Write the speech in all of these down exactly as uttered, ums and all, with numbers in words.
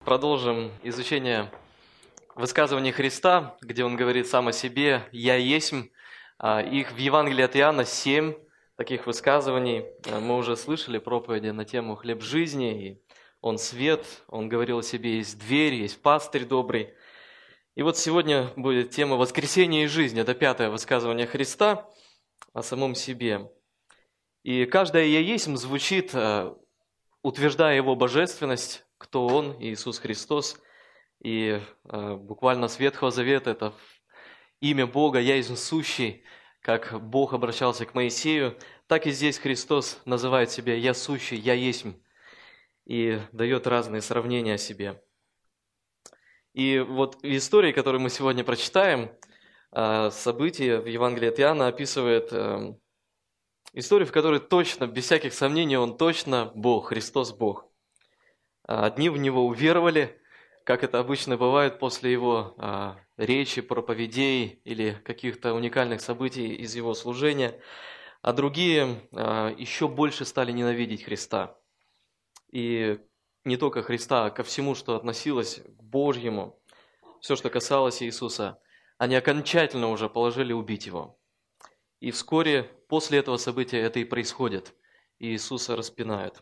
продолжим изучение высказываний Христа, где Он говорит сам о себе «Я есмь». А, Их в Евангелии от Иоанна семь таких высказываний. А, Мы уже слышали проповеди на тему «Хлеб жизни», и Он свет, Он говорил о себе «Есть дверь», «Есть пастырь добрый». И вот сегодня будет тема «Воскресение и жизнь». Это пятое высказывание Христа о самом себе. И каждое «Я есмь» звучит, а, утверждая Его божественность, кто Он, Иисус Христос. И э, буквально с Ветхого Завета это имя Бога, «Я есть сущий», как Бог обращался к Моисею, так и здесь Христос называет себя «Я сущий», «Я есмь» и дает разные сравнения о себе. И вот в истории, которую мы сегодня прочитаем, э, события в Евангелии от Иоанна описывает э, историю, в которой точно, без всяких сомнений, Он точно Бог, Христос Бог. Одни в Него уверовали, как это обычно бывает после Его а, речи, проповедей или каких-то уникальных событий из Его служения, а другие а, еще больше стали ненавидеть Христа. И не только Христа, а ко всему, что относилось к Божьему, все, что касалось Иисуса, они окончательно уже положили убить Его. И вскоре после этого события это и происходит, и Иисуса распинают.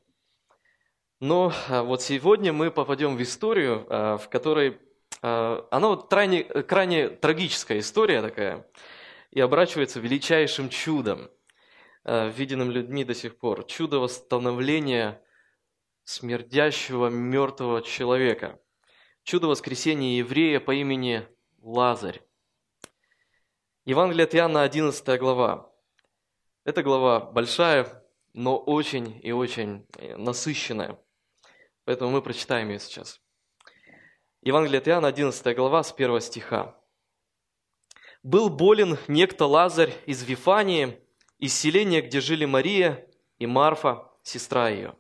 Но вот сегодня мы попадем в историю, в которой, она вот крайне, крайне трагическая история такая, и оборачивается величайшим чудом, виденным людьми до сих пор. Чудо восстановления смердящего мертвого человека. Чудо воскресения еврея по имени Лазарь. Евангелие от Иоанна, одиннадцатая глава. Эта глава большая, но очень и очень насыщенная. Поэтому мы прочитаем ее сейчас. Евангелие от Иоанна, одиннадцатая глава, с первого стиха. «Был болен некто Лазарь из Вифании, из селения, где жили Мария и Марфа, сестра ее.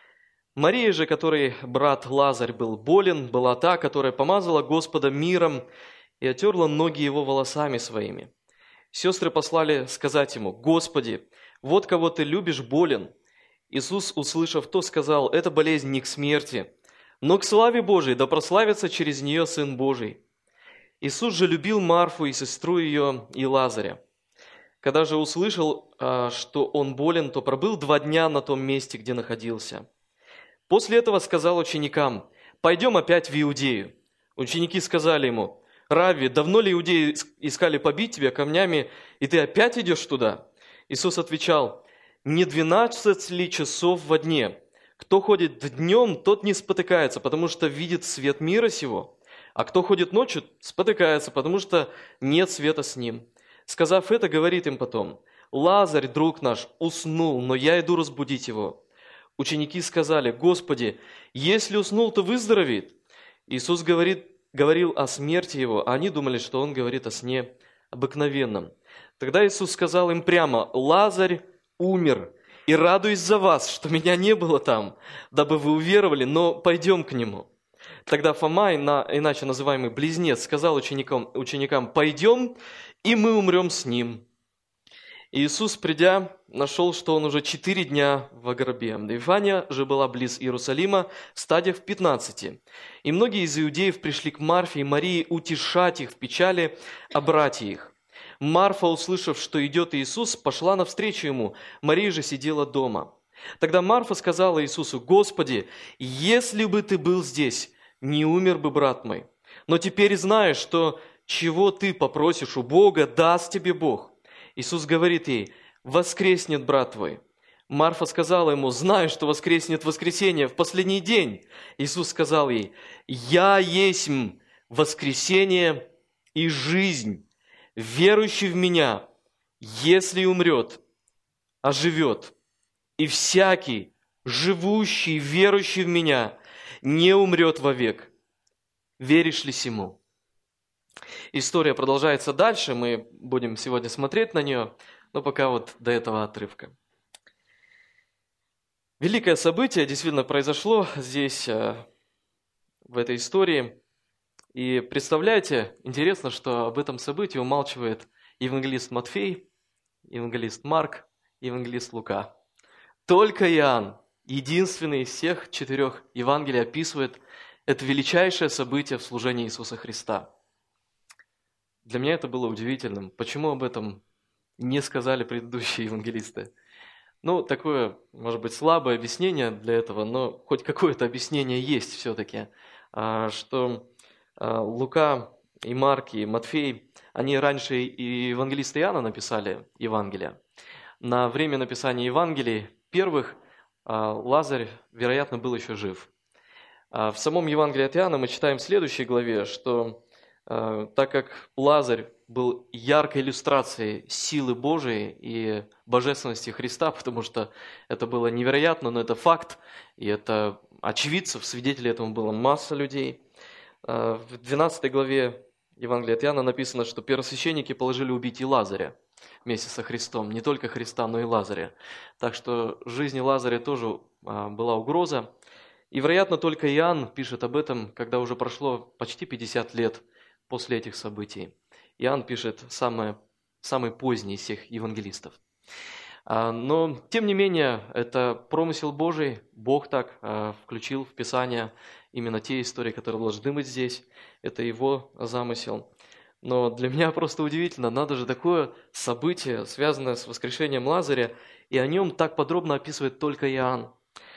Мария же, которой брат Лазарь был болен, была та, которая помазала Господа миром и отерла ноги его волосами своими. Сестры послали сказать ему: „Господи, вот кого ты любишь, болен“. Иисус, услышав то, сказал: „Эта болезнь не к смерти, но к славе Божией, да прославится через нее Сын Божий“. Иисус же любил Марфу и сестру ее и Лазаря. Когда же услышал, что он болен, то пробыл два дня на том месте, где находился. После этого сказал ученикам: „Пойдем опять в Иудею“. Ученики сказали ему: „Равви, давно ли иудеи искали побить тебя камнями, и ты опять идешь туда?“ Иисус отвечал: „Не двенадцать ли часов во дне? Кто ходит днем, тот не спотыкается, потому что видит свет мира сего. А кто ходит ночью, спотыкается, потому что нет света с ним“. Сказав это, говорит им потом: „Лазарь, друг наш, уснул, но я иду разбудить его“. Ученики сказали: „Господи, если уснул, то выздоровеет“. Иисус говорит, говорил о смерти его, а они думали, что он говорит о сне обыкновенном. Тогда Иисус сказал им прямо: „Лазарь умер, и радуюсь за вас, что меня не было там, дабы вы уверовали, но пойдем к нему“. Тогда Фома, иначе называемый Близнец, сказал ученикам, ученикам: „Пойдем, и мы умрем с ним“. Иисус, придя, нашел, что он уже четыре дня во гробе. Вифания же была близ Иерусалима, в стадиях в пятнадцати. И многие из иудеев пришли к Марфе и Марии утешать их в печали о брате их. Марфа, услышав, что идет Иисус, пошла навстречу ему, Мария же сидела дома. Тогда Марфа сказала Иисусу: „Господи, если бы ты был здесь, не умер бы брат мой. Но теперь знаешь, что чего ты попросишь у Бога, даст тебе Бог“. Иисус говорит ей: „Воскреснет брат твой“. Марфа сказала ему: „Знаю, что воскреснет в воскресенье, в последний день“. Иисус сказал ей: „Я есмь воскресение и жизнь. Верующий в Меня, если умрет, оживет. И всякий, живущий, верующий в Меня, не умрет вовек. Веришь ли сему?“ История продолжается дальше, мы будем сегодня смотреть на нее, но пока вот до этого отрывка. Великое событие действительно произошло здесь, в этой истории. И представляете, интересно, что об этом событии умалчивает евангелист Матфей, евангелист Марк, евангелист Лука. Только Иоанн, единственный из всех четырех Евангелий, описывает Это величайшее событие в служении Иисуса Христа. Для меня это было удивительным. Почему об этом не сказали предыдущие евангелисты? Ну, такое, может быть, слабое объяснение для этого, но хоть какое-то объяснение есть все-таки, что Лука и Марк и Матфей, они раньше и евангелиста Иоанна написали Евангелие. На время написания Евангелий первых Лазарь, вероятно, был еще жив. В самом Евангелии от Иоанна мы читаем в следующей главе, что так как Лазарь был яркой иллюстрацией силы Божией и божественности Христа, потому что это было невероятно, но это факт, и это очевидцев, свидетелей этому было масса людей. В двенадцатой главе Евангелия от Иоанна написано, что первосвященники положили убить и Лазаря вместе со Христом, не только Христа, но и Лазаря. Так что жизни Лазаря тоже была угроза. И, вероятно, только Иоанн пишет об этом, когда уже прошло почти пятьдесят лет после этих событий. Иоанн пишет самое, самый поздний из всех евангелистов. Но, тем не менее, это промысел Божий. Бог так включил в Писание именно те истории, которые должны быть здесь. Это Его замысел. Но для меня просто удивительно, надо же такое событие, связанное с воскрешением Лазаря, и о нем так подробно описывает только Иоанн.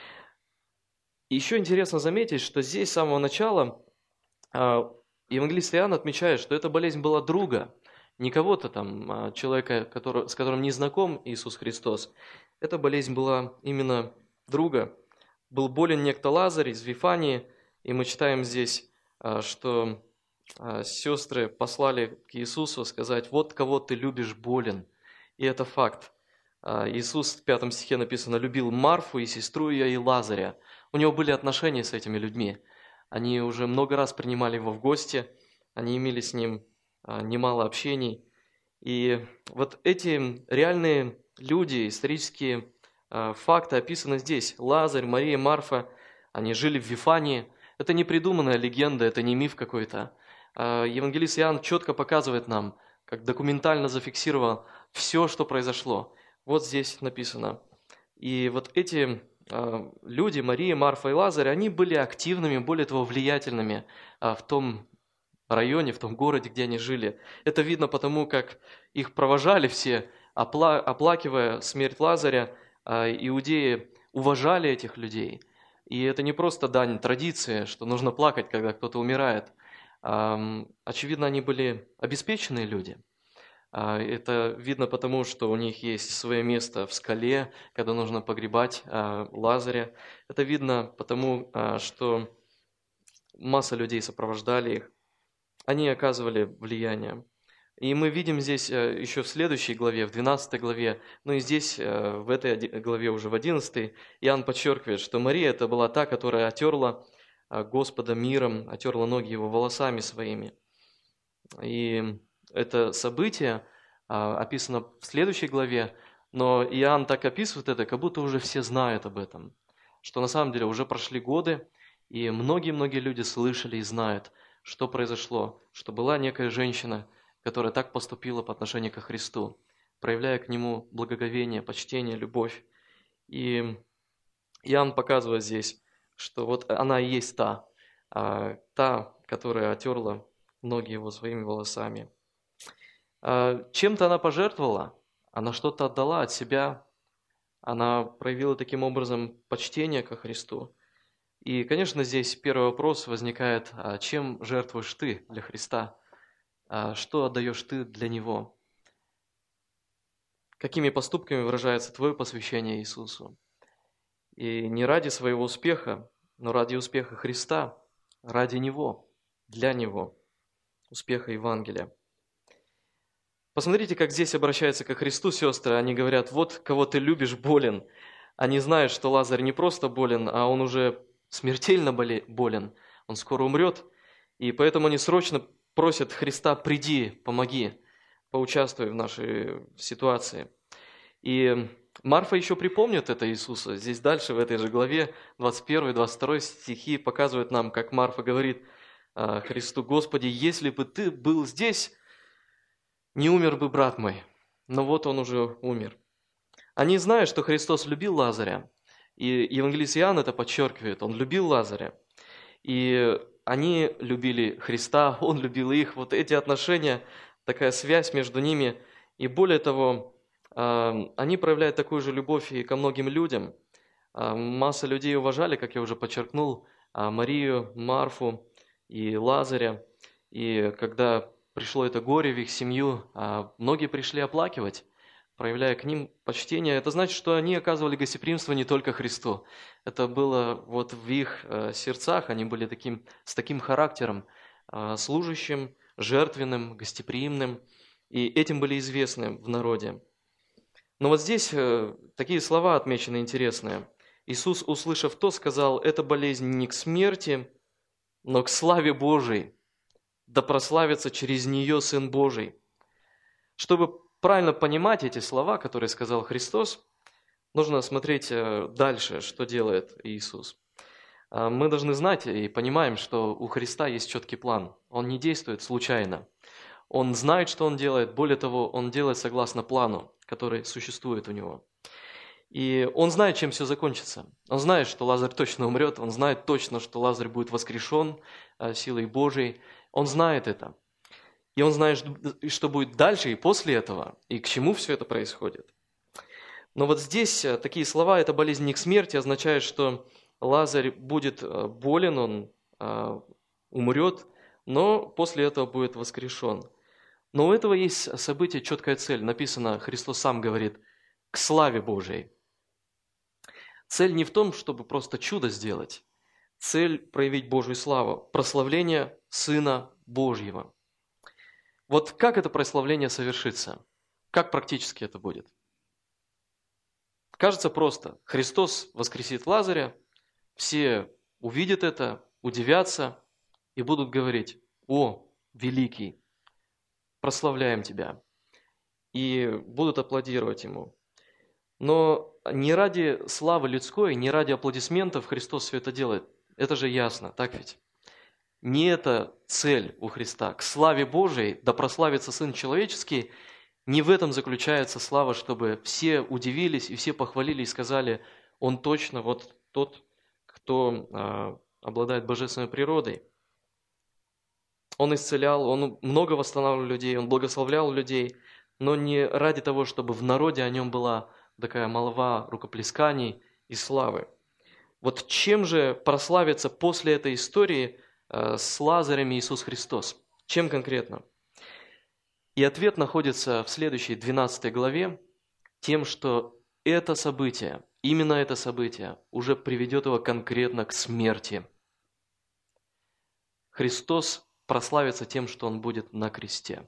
И еще интересно заметить, что здесь с самого начала евангелист Иоанн отмечает, что эта болезнь была друга, не кого-то там, человека, который, с которым не знаком Иисус Христос. Эта болезнь была именно друга. Был болен некто Лазарь из Вифании, и мы читаем здесь, что сестры послали к Иисусу сказать: «Вот кого ты любишь болен». И это факт. Иисус в пятом стихе написано: «Любил Марфу и сестру ее и Лазаря». У него были отношения с этими людьми. Они уже много раз принимали его в гости, они имели с ним немало общений. И вот эти реальные люди, исторические факты описаны здесь. Лазарь, Мария, Марфа, они жили в Вифании. Это не придуманная легенда, это не миф какой-то. Евангелист Иоанн четко показывает нам, как документально зафиксировал все, что произошло. Вот здесь написано. И вот эти люди, Мария, Марфа и Лазарь, они были активными, более того, влиятельными в том районе, в том городе, где они жили. Это видно потому, как их провожали все, опла- оплакивая смерть Лазаря. Иудеи уважали этих людей. И это не просто дань традиции, что нужно плакать, когда кто-то умирает. Очевидно, они были обеспеченные люди. Это видно потому, что у них есть свое место в скале, когда нужно погребать Лазаря. Это видно потому, что масса людей сопровождали их. Они оказывали влияние. И мы видим здесь еще в следующей главе, в двенадцатой главе, ну и здесь, в этой главе уже в одиннадцатой, Иоанн подчеркивает, что Мария это была та, которая отерла Господа миром, отерла ноги Его волосами своими. И это событие описано в следующей главе, но Иоанн так описывает это, как будто уже все знают об этом, что на самом деле уже прошли годы, и многие-многие люди слышали и знают, что произошло, что была некая женщина, которая так поступила по отношению ко Христу, проявляя к Нему благоговение, почтение, любовь. И Иоанн показывает здесь, что вот она и есть та, та, которая отерла ноги Его своими волосами. Чем-то она пожертвовала, она что-то отдала от себя, она проявила таким образом почтение ко Христу. И, конечно, здесь первый вопрос возникает: а чем жертвуешь ты для Христа? А что отдаешь ты для Него? Какими поступками выражается твое посвящение Иисусу? И не ради своего успеха, но ради успеха Христа, ради Него, для Него, успеха Евангелия. Посмотрите, как здесь обращаются ко Христу сестры. Они говорят: вот кого ты любишь болен. Они знают, что Лазарь не просто болен, а он уже смертельно болен. Он скоро умрет. И поэтому они срочно просят Христа: приди, помоги, поучаствуй в нашей ситуации. И Марфа еще припомнит это Иисуса. Здесь дальше, в этой же главе, двадцать первый двадцать второй стихи показывают нам, как Марфа говорит Христу: Господи, если бы ты был здесь, не умер бы брат мой. Но вот он уже умер. Они знают, что Христос любил Лазаря. И евангелист Иоанн это подчеркивает. Он любил Лазаря. И они любили Христа, Он любил их. Вот эти отношения, такая связь между ними. И более того, они проявляют такую же любовь и ко многим людям. Масса людей уважали, как я уже подчеркнул, Марию, Марфу и Лазаря. И когда пришло это горе в их семью, многие пришли оплакивать, проявляя к ним почтение. Это значит, что они оказывали гостеприимство не только Христу. Это было вот в их сердцах, они были таким, с таким характером, служащим, жертвенным, гостеприимным. И этим были известны в народе. Но вот здесь такие слова отмечены интересные. Иисус, услышав то, сказал: «Эта болезнь не к смерти, но к славе Божией, да прославится через нее Сын Божий». Чтобы правильно понимать эти слова, которые сказал Христос, нужно смотреть дальше, что делает Иисус. Мы должны знать и понимаем, что у Христа есть четкий план. Он не действует случайно. Он знает, что Он делает. Более того, Он делает согласно плану, который существует у Него. И Он знает, чем все закончится. Он знает, что Лазарь точно умрет. Он знает точно, что Лазарь будет воскрешен силой Божией. Он знает это. И Он знает, что будет дальше и после этого, и к чему все это происходит. Но вот здесь такие слова: «эта болезнь не к смерти», означает, что Лазарь будет болен, он умрет, но после этого будет воскрешен. Но у этого есть событие, четкая цель. Написано, Христос сам говорит: «к славе Божией». Цель не в том, чтобы просто чудо сделать. Цель – проявить Божью славу, прославление Сына Божьего. Вот как это прославление совершится? Как практически это будет? Кажется просто. Христос воскресит Лазаря, все увидят это, удивятся и будут говорить: «О, великий, прославляем Тебя». И будут аплодировать Ему. Но не ради славы людской, не ради аплодисментов Христос все это делает. Это же ясно, так ведь? Не это цель у Христа. К славе Божией, да прославится Сын Человеческий, не в этом заключается слава, чтобы все удивились и все похвалили и сказали: Он точно вот тот, кто а, обладает божественной природой. Он исцелял, Он много восстанавливал людей, Он благословлял людей, но не ради того, чтобы в народе о Нем была такая молва рукоплесканий и славы. Вот чем же прославится после этой истории с Лазарем Иисус Христос? Чем конкретно? И ответ находится в следующей двенадцатой главе, тем, что это событие, именно это событие, уже приведет его конкретно к смерти. Христос прославится тем, что Он будет на кресте.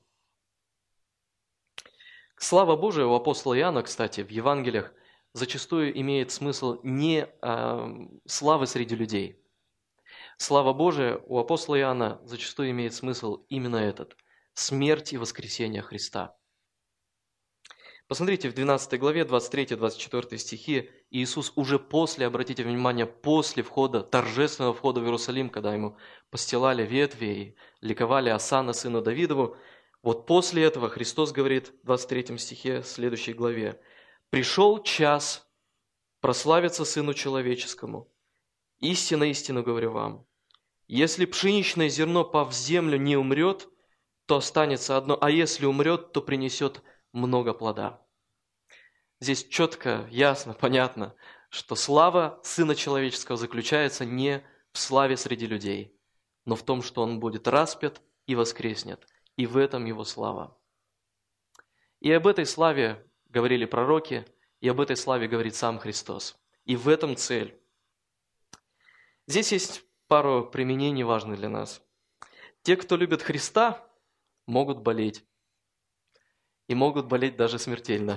Слава Божия у апостола Иоанна, кстати, в Евангелиях зачастую имеет смысл не э, славы среди людей. Слава Божия у апостола Иоанна зачастую имеет смысл именно этот – смерть и воскресение Христа. Посмотрите, в двенадцатой главе, двадцать третий двадцать четвёртый стихи, Иисус уже после, обратите внимание, после входа, торжественного входа в Иерусалим, когда Ему постилали ветви и ликовали Осанна сыну Давидову, вот после этого Христос говорит в двадцать третьем стихе следующей главе: «Пришел час прославиться Сыну Человеческому. Истинно, истинно говорю вам, если пшеничное зерно, пав в землю, не умрет, то останется одно, а если умрет, то принесет много плода». Здесь четко, ясно, понятно, что слава Сына Человеческого заключается не в славе среди людей, но в том, что Он будет распят и воскреснет. И в этом Его слава. И об этой славе говорили пророки, и об этой славе говорит сам Христос. И в этом цель. Здесь есть пару применений важных для нас. Те, кто любит Христа, могут болеть. И могут болеть даже смертельно.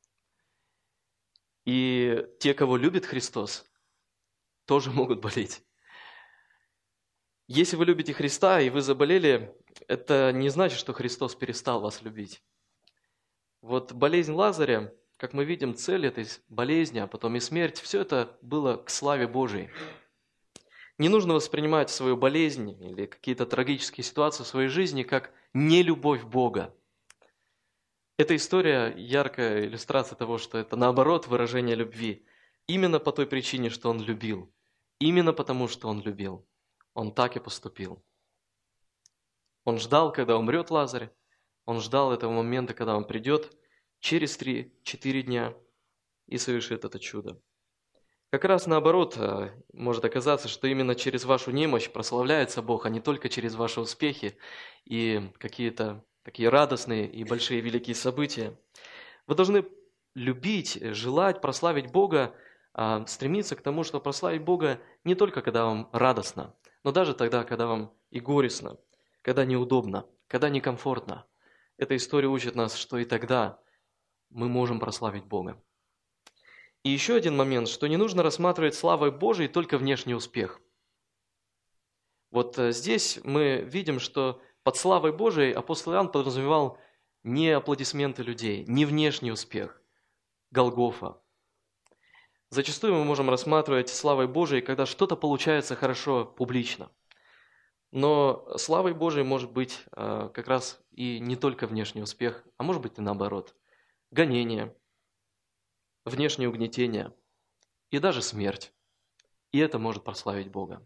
И те, кого любит Христос, тоже могут болеть. Если вы любите Христа и вы заболели, это не значит, что Христос перестал вас любить. Вот болезнь Лазаря, как мы видим, цель этой болезни, а потом и смерть, все это было к славе Божией. Не нужно воспринимать свою болезнь или какие-то трагические ситуации в своей жизни как нелюбовь Бога. Эта история – яркая иллюстрация того, что это наоборот выражение любви. Именно по той причине, что Он любил. Именно потому, что Он любил. Он так и поступил. Он ждал, когда умрет Лазарь. Он ждал этого момента, когда он придет через три-четыре дня и совершит это чудо. Как раз наоборот, э, может оказаться, что именно через вашу немощь прославляется Бог, а не только через ваши успехи и какие-то такие радостные и большие великие события. Вы должны любить, желать прославить Бога, а, стремиться к тому, чтобы прославить Бога не только когда вам радостно, но даже тогда, когда вам и горестно, когда неудобно, когда некомфортно. Эта история учит нас, что и тогда мы можем прославить Бога. И еще один момент, что не нужно рассматривать славой Божией только внешний успех. Вот э, здесь мы видим, что под славой Божией апостол Иоанн подразумевал не аплодисменты людей, не внешний успех, Голгофа. Зачастую мы можем рассматривать славой Божией, когда что-то получается хорошо публично. Но славой Божией может быть э, как раз и не только внешний успех, а может быть и наоборот. Гонение, внешнее угнетение и даже смерть. И это может прославить Бога.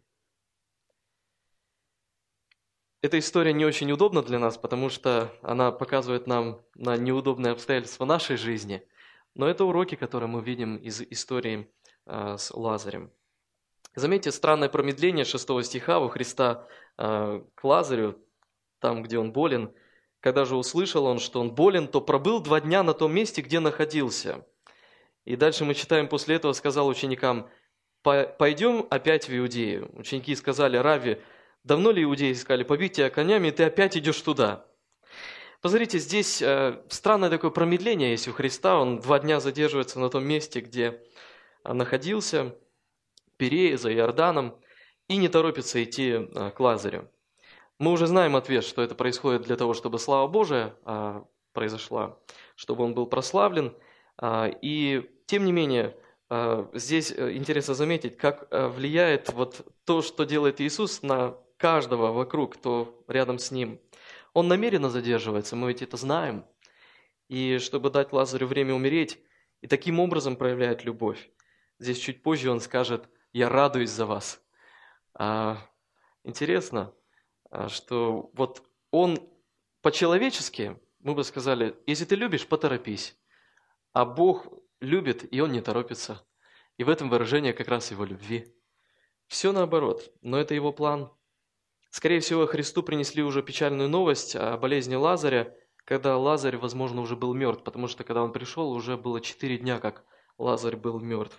Эта история не очень удобна для нас, потому что она показывает нам на неудобные обстоятельства нашей жизни. Но это уроки, которые мы видим из истории э, с Лазарем. Заметьте странное промедление шестого стиха у Христа э, к Лазарю, там, где он болен. Когда же услышал он, что он болен, то пробыл два дня на том месте, где находился. И дальше мы читаем, после этого сказал ученикам: «Пойдем опять в Иудею». Ученики сказали: «Рави, давно ли иудеи искали побить тебя конями, и ты опять идешь туда?» Посмотрите, здесь э, странное такое промедление есть у Христа. Он два дня задерживается на том месте, где находился, Перее, за Иорданом, и не торопится идти э, к Лазарю. Мы уже знаем ответ, что это происходит для того, чтобы слава Божия э, произошла, чтобы он был прославлен. Э, и тем не менее, э, здесь интересно заметить, как э, влияет вот то, что делает Иисус на каждого вокруг, кто рядом с Ним. Он намеренно задерживается, мы ведь это знаем. И чтобы дать Лазарю время умереть, и таким образом проявляет любовь. Здесь чуть позже он скажет: «Я радуюсь за вас». А, интересно, что вот он по-человечески, мы бы сказали: если ты любишь, поторопись. А Бог любит, и Он не торопится. И в этом выражение как раз Его любви. Все наоборот, но это Его план. Скорее всего, Христу принесли уже печальную новость о болезни Лазаря, когда Лазарь, возможно, уже был мертв, потому что когда он пришел, уже было четыре дня, как Лазарь был мертв.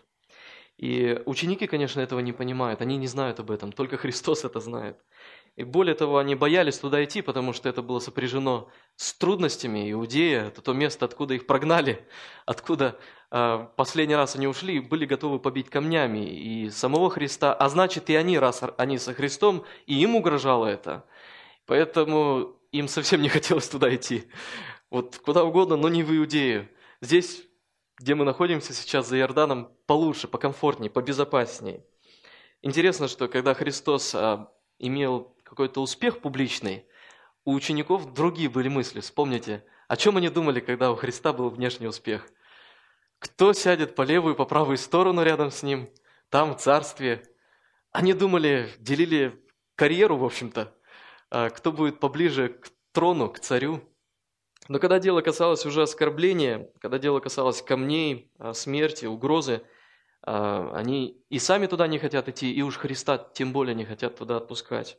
И ученики, конечно, этого не понимают, они не знают об этом, только Христос это знает. И более того, они боялись туда идти, потому что это было сопряжено с трудностями. Иудея – это то место, откуда их прогнали, откуда э, последний раз они ушли, были готовы побить камнями и самого Христа, а значит и они, раз они со Христом, и им угрожало это. Поэтому им совсем не хотелось туда идти. Вот куда угодно, но не в Иудею. Здесь, где мы находимся сейчас, за Иорданом, получше, покомфортнее, побезопаснее. Интересно, что когда Христос э, имел какой-то успех публичный, у учеников другие были мысли. Вспомните, о чем они думали, когда у Христа был внешний успех. Кто сядет по левую и по правую сторону рядом с ним, там, в царстве. Они думали, делили карьеру, в общем-то, кто будет поближе к трону, к царю. Но когда дело касалось уже оскорбления, когда дело касалось камней, смерти, угрозы, они и сами туда не хотят идти, и уж Христа тем более не хотят туда отпускать.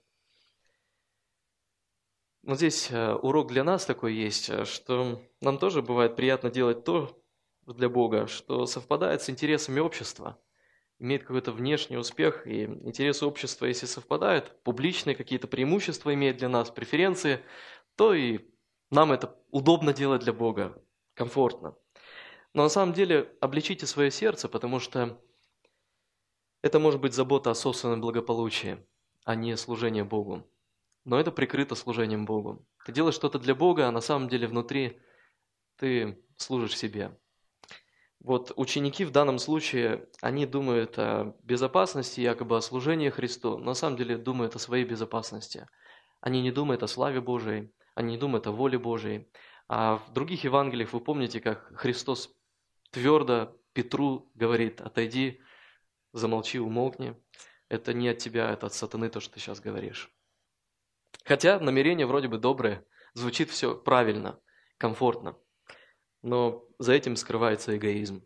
Но здесь урок для нас такой есть, что нам тоже бывает приятно делать то для Бога, что совпадает с интересами общества, имеет какой-то внешний успех, и интересы общества, если совпадают, публичные какие-то преимущества имеют для нас, преференции, то и нам это удобно делать для Бога, комфортно. Но на самом деле обличите свое сердце, потому что это может быть забота о собственном благополучии, а не служение Богу. Но это прикрыто служением Богу. Ты делаешь что-то для Бога, а на самом деле внутри ты служишь себе. Вот ученики в данном случае, они думают о безопасности, якобы о служении Христу, но на самом деле думают о своей безопасности. Они не думают о славе Божией, они не думают о воле Божией. А в других Евангелиях вы помните, как Христос твердо Петру говорит: «Отойди, замолчи, умолкни». это не от тебя, это от сатаны то, что ты сейчас говоришь. Хотя намерение вроде бы доброе, звучит все правильно, комфортно, но за этим скрывается эгоизм.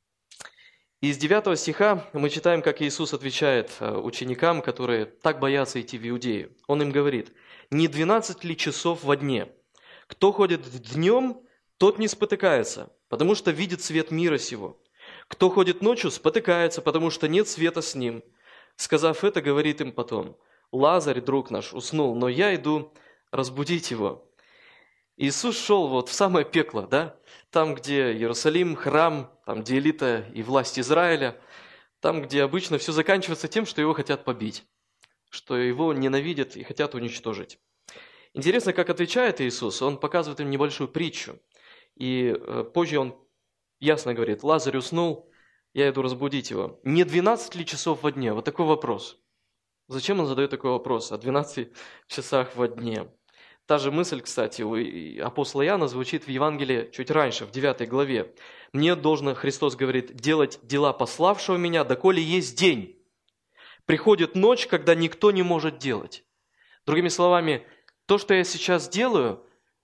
Из девятого стиха мы читаем, как Иисус отвечает ученикам, которые так боятся идти в Иудею. Он им говорит: «Не двенадцать ли часов во дне? Кто ходит днем, тот не спотыкается, потому что видит свет мира сего. Кто ходит ночью, спотыкается, потому что нет света с ним». Сказав это, говорит им потом: «Лазарь, друг наш, уснул, но я иду разбудить его». Иисус шел вот в самое пекло, да? Там, где Иерусалим, храм, там, где элита и власть Израиля, там, где обычно все заканчивается тем, что его хотят побить, что его ненавидят и хотят уничтожить. Интересно, как отвечает Иисус. Он показывает им небольшую притчу. И позже он ясно говорит: «Лазарь уснул, я иду разбудить его». Не двенадцать ли часов во дне? Вот такой вопрос. Зачем он задает такой вопрос о двенадцати часах во дне? Та же мысль, кстати, у апостола Иоанна звучит в Евангелии чуть раньше, в девятой главе. «Мне должно, Христос говорит, делать дела пославшего меня, доколе есть день. Приходит ночь, когда никто не может делать». Другими словами, то, что я сейчас делаю,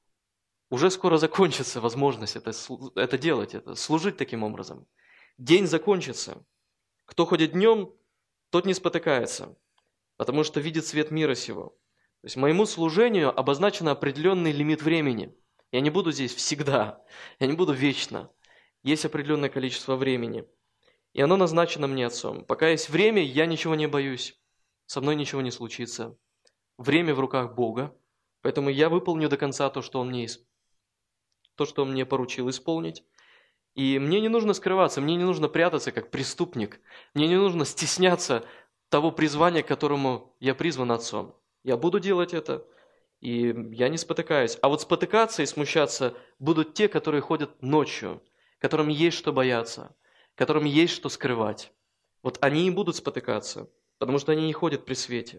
уже скоро закончится возможность это, это делать, это служить таким образом. День закончится. Кто ходит днем, тот не спотыкается, потому что видит свет мира сего. То есть моему служению обозначен определенный лимит времени. Я не буду здесь всегда, я не буду вечно. Есть определенное количество времени. И оно назначено мне Отцом. Пока есть время, я ничего не боюсь. Со мной ничего не случится. Время в руках Бога. Поэтому я выполню до конца то, что Он мне, то, что Он мне поручил исполнить. И мне не нужно скрываться, мне не нужно прятаться как преступник. Мне не нужно стесняться того призвания, к которому я призван Отцом. Я буду делать это, и я не спотыкаюсь. А вот спотыкаться и смущаться будут те, которые ходят ночью, которым есть что бояться, которым есть что скрывать. Вот они и будут спотыкаться, потому что они не ходят при свете.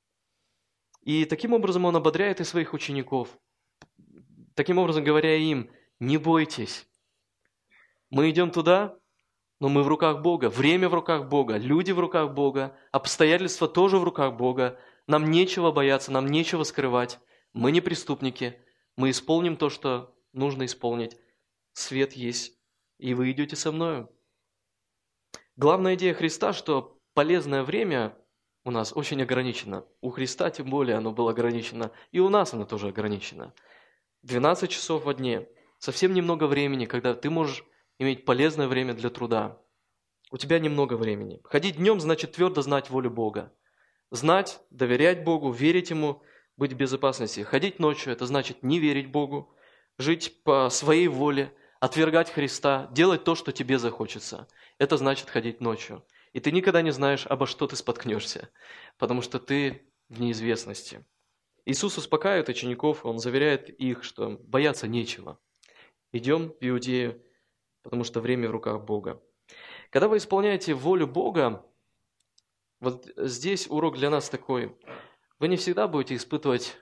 И таким образом он ободряет и своих учеников. Таким образом говоря им: не бойтесь. Мы идем туда, но мы в руках Бога. Время в руках Бога, люди в руках Бога, обстоятельства тоже в руках Бога. Нам нечего бояться, нам нечего скрывать. Мы не преступники. Мы исполним то, что нужно исполнить. Свет есть, и вы идете со мною. Главная идея Христа, что полезное время у нас очень ограничено. У Христа тем более оно было ограничено. И у нас оно тоже ограничено. двенадцать часов во дне. Совсем немного времени, когда ты можешь иметь полезное время для труда. У тебя немного времени. Ходить днем значит твердо знать волю Бога. Знать, доверять Богу, верить Ему, быть в безопасности. Ходить ночью – это значит не верить Богу, жить по своей воле, отвергать Христа, делать то, что тебе захочется. Это значит ходить ночью. И ты никогда не знаешь, обо что ты споткнешься, потому что ты в неизвестности. Иисус успокаивает учеников, Он заверяет их, что бояться нечего. Идем в Иудею, потому что время в руках Бога. Когда вы исполняете волю Бога, вот здесь урок для нас такой. Вы не всегда будете испытывать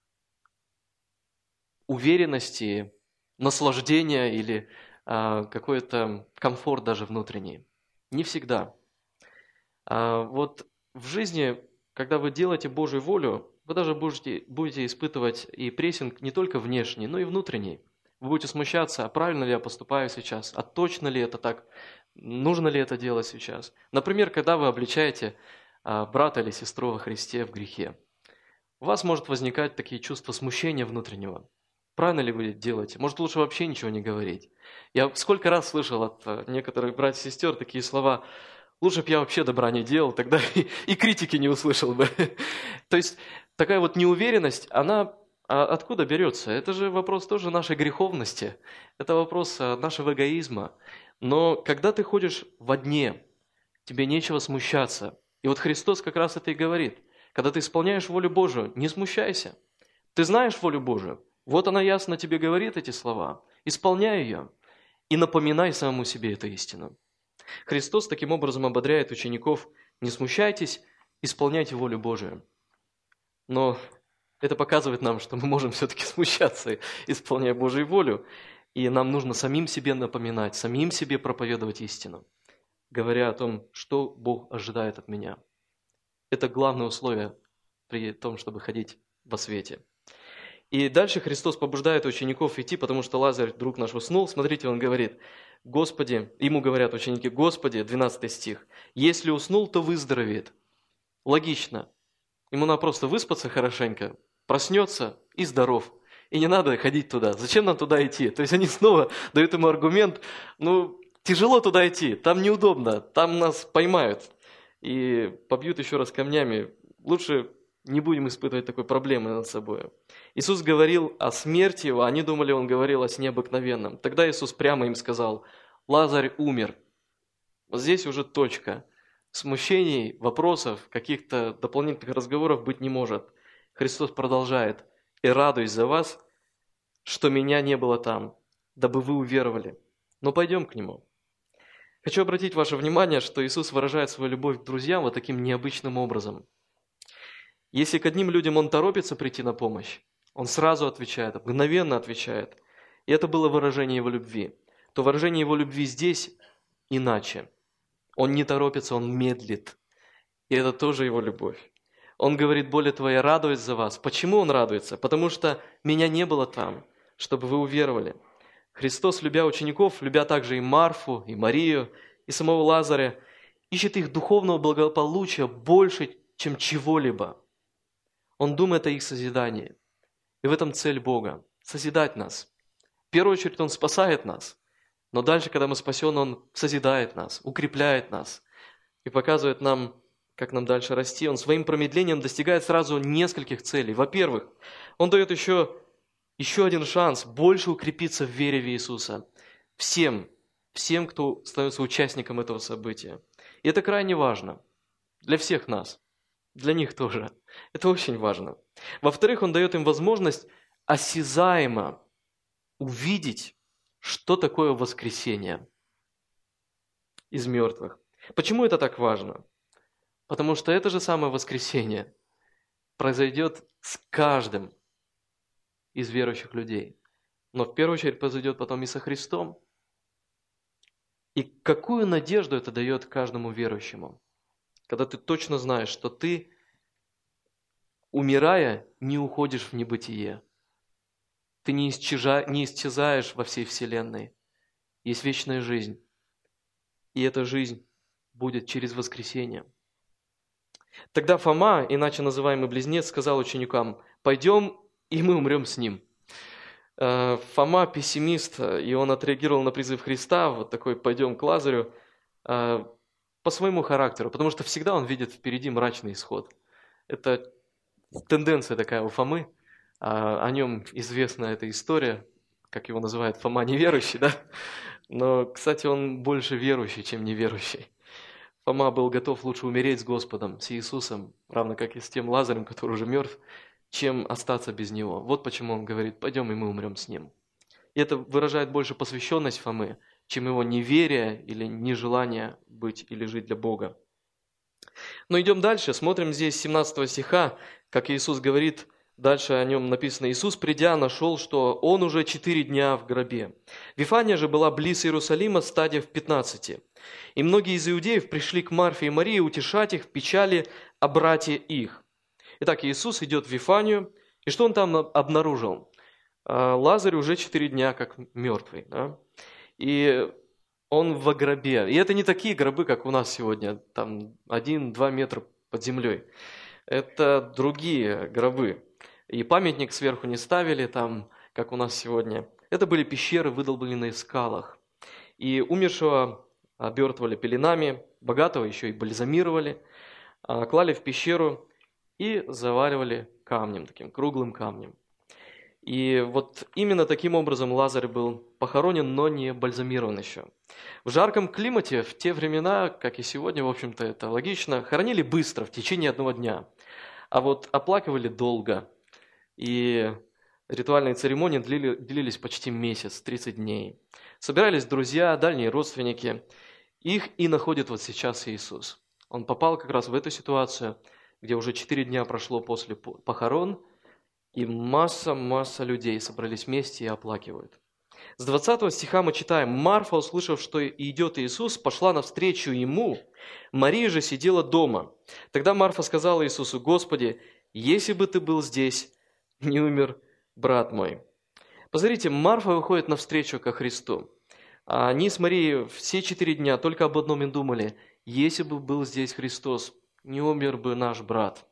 уверенности, наслаждения или а, какой-то комфорт даже внутренний. Не всегда. А, вот в жизни, когда вы делаете Божью волю, вы даже будете, будете испытывать и прессинг не только внешний, но и внутренний. Вы будете смущаться, а правильно ли я поступаю сейчас, а точно ли это так, нужно ли это делать сейчас. Например, когда вы обличаете а, брата или сестру во Христе в грехе, у вас может возникать такие чувства смущения внутреннего. Правильно ли вы делаете? Может, лучше вообще ничего не говорить? Я сколько раз слышал от а, некоторых братьев и сестер такие слова: лучше бы я вообще добра не делал, тогда и, и критики не услышал бы. То есть такая вот неуверенность, она а откуда берется? Это же вопрос тоже нашей греховности, это вопрос нашего эгоизма. Но когда ты ходишь во дне, тебе нечего смущаться. И вот Христос как раз это и говорит. Когда ты исполняешь волю Божию, не смущайся. Ты знаешь волю Божию, вот она ясно тебе говорит эти слова. Исполняй ее и напоминай самому себе эту истину. Христос таким образом ободряет учеников: не смущайтесь, исполняйте волю Божию. Но это показывает нам, что мы можем все-таки смущаться, исполняя Божью волю. И нам нужно самим себе напоминать, самим себе проповедовать истину, говоря о том, что Бог ожидает от меня. Это главное условие при том, чтобы ходить во свете. И дальше Христос побуждает учеников идти, потому что Лазарь, друг наш, уснул. Смотрите, он говорит, Господи, ему говорят ученики, Господи, двенадцатый стих, если уснул, то выздоровеет. Логично. Ему надо просто выспаться хорошенько, проснется и здоров. И не надо ходить туда. Зачем нам туда идти? То есть они снова дают ему аргумент, ну, тяжело туда идти, там неудобно, там нас поймают и побьют еще раз камнями. Лучше не будем испытывать такой проблемы над собой. Иисус говорил о смерти его, они думали, он говорил о сне обыкновенном. Тогда Иисус прямо им сказал, Лазарь умер. Вот здесь уже точка. Смущений, вопросов, каких-то дополнительных разговоров быть не может. Христос продолжает, и радуюсь за вас, что меня не было там, дабы вы уверовали. Но пойдем к Нему. Хочу обратить ваше внимание, что Иисус выражает свою любовь к друзьям вот таким необычным образом. Если к одним людям Он торопится прийти на помощь, Он сразу отвечает, мгновенно отвечает, и это было выражение Его любви, то выражение Его любви здесь иначе. Он не торопится, Он медлит, и это тоже Его любовь. Он говорит, более того, я радуюсь за вас. Почему Он радуется? Потому что меня не было там, чтобы вы уверовали. Христос, любя учеников, любя также и Марфу, и Марию, и самого Лазаря, ищет их духовного благополучия больше, чем чего-либо. Он думает о их созидании. И в этом цель Бога – созидать нас. В первую очередь Он спасает нас, но дальше, когда мы спасены, Он созидает нас, укрепляет нас и показывает нам, как нам дальше расти. Он своим промедлением достигает сразу нескольких целей. Во-первых, Он дает еще, еще один шанс больше укрепиться в вере в Иисуса. Всем, всем, кто становится участником этого события. И это крайне важно для всех нас. Для них тоже. Это очень важно. Во-вторых, Он дает им возможность осязаемо увидеть, что такое воскресение из мертвых. Почему это так важно? Потому что это же самое воскресение произойдет с каждым из верующих людей. Но в первую очередь произойдет потом и со Христом. И какую надежду это дает каждому верующему? Когда ты точно знаешь, что ты, умирая, не уходишь в небытие. Ты не, исчеза, не исчезаешь во всей вселенной. Есть вечная жизнь. И эта жизнь будет через воскресение. Тогда Фома, иначе называемый близнец, сказал ученикам, пойдем, и мы умрем с ним. Фома пессимист, и он отреагировал на призыв Христа, вот такой «пойдем к Лазарю», по своему характеру, потому что всегда он видит впереди мрачный исход. Это тенденция такая у Фомы, о нем известна эта история, как его называют, Фома неверующий, да? Но, кстати, он больше верующий, чем неверующий. Фома был готов лучше умереть с Господом, с Иисусом, равно как и с тем Лазарем, который уже мертв, чем остаться без него. Вот почему он говорит, пойдем, и мы умрем с ним. И это выражает больше посвященность Фомы, чем его неверие или нежелание быть или жить для Бога. Но идем дальше, смотрим здесь семнадцатого стиха, как Иисус говорит, дальше о нем написано, «Иисус, придя, нашел, что он уже четыре дня в гробе. Вифания же была близ Иерусалима, стадия в пятнадцати. И многие из иудеев пришли к Марфе и Марии утешать их в печали о брате их». Итак, Иисус идет в Вифанию, и что он там обнаружил? Лазарь уже четыре дня как мертвый, да? И он в гробе. И это не такие гробы, как у нас сегодня, там один-два метра под землей. Это другие гробы. И памятник сверху не ставили, там, как у нас сегодня. Это были пещеры, выдолбленные в скалах. И умершего обертывали пеленами, богатого еще и бальзамировали, клали в пещеру и заваливали камнем, таким круглым камнем. И вот именно таким образом Лазарь был похоронен, но не бальзамирован еще. В жарком климате в те времена, как и сегодня, в общем-то, это логично, хоронили быстро, в течение одного дня. А вот оплакивали долго. И ритуальные церемонии длили, длились почти месяц, тридцать дней. Собирались друзья, дальние родственники. Их и находит вот сейчас Иисус. Он попал как раз в эту ситуацию, где уже четыре дня прошло после похорон, и масса-масса людей собрались вместе и оплакивают. С двадцатого стиха мы читаем: «Марфа, услышав, что идет Иисус, пошла навстречу Ему. Мария же сидела дома. Тогда Марфа сказала Иисусу: Господи, если бы Ты был здесь, не умер брат мой». Посмотрите, Марфа выходит навстречу ко Христу. А они с Марией все четыре дня только об одном и думали: если бы был здесь Христос, не умер бы наш брат.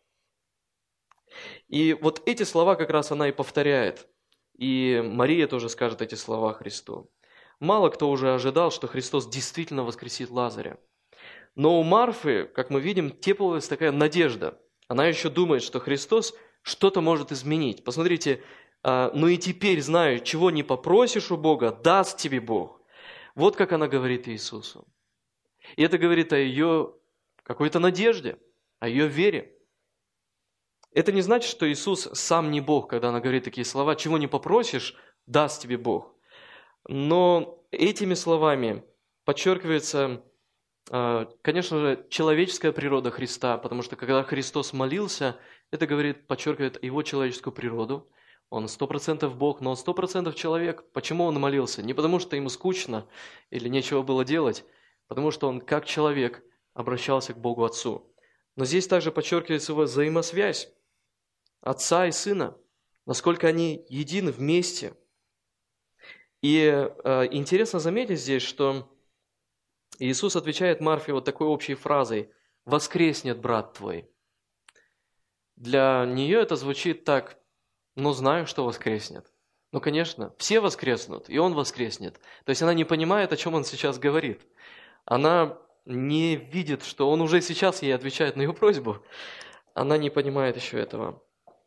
И вот эти слова как раз она и повторяет. И Мария тоже скажет эти слова Христу. Мало кто уже ожидал, что Христос действительно воскресит Лазаря. Но у Марфы, как мы видим, теплилась такая надежда. Она еще думает, что Христос что-то может изменить. Посмотрите, «Ну и теперь знаю, чего не попросишь у Бога, даст тебе Бог». Вот как она говорит Иисусу. И это говорит о ее какой-то надежде, о ее вере. Это не значит, что Иисус сам не Бог, когда она говорит такие слова: «Чего не попросишь, даст тебе Бог». Но этими словами подчеркивается, конечно же, человеческая природа Христа, потому что когда Христос молился, это говорит, подчеркивает его человеческую природу. Он сто процентов Бог, но он сто процентов человек. Почему он молился? Не потому, что ему скучно или нечего было делать, потому что он, как человек, обращался к Богу Отцу. Но здесь также подчеркивается его взаимосвязь Отца и Сына, насколько они едины вместе. И э, интересно заметить здесь, что Иисус отвечает Марфе вот такой общей фразой: «Воскреснет брат твой». Для нее это звучит так: «Ну, знаю, что воскреснет». Ну, конечно, все воскреснут, и он воскреснет. То есть она не понимает, о чем он сейчас говорит. Она не видит, что он уже сейчас ей отвечает на ее просьбу. Она не понимает еще этого.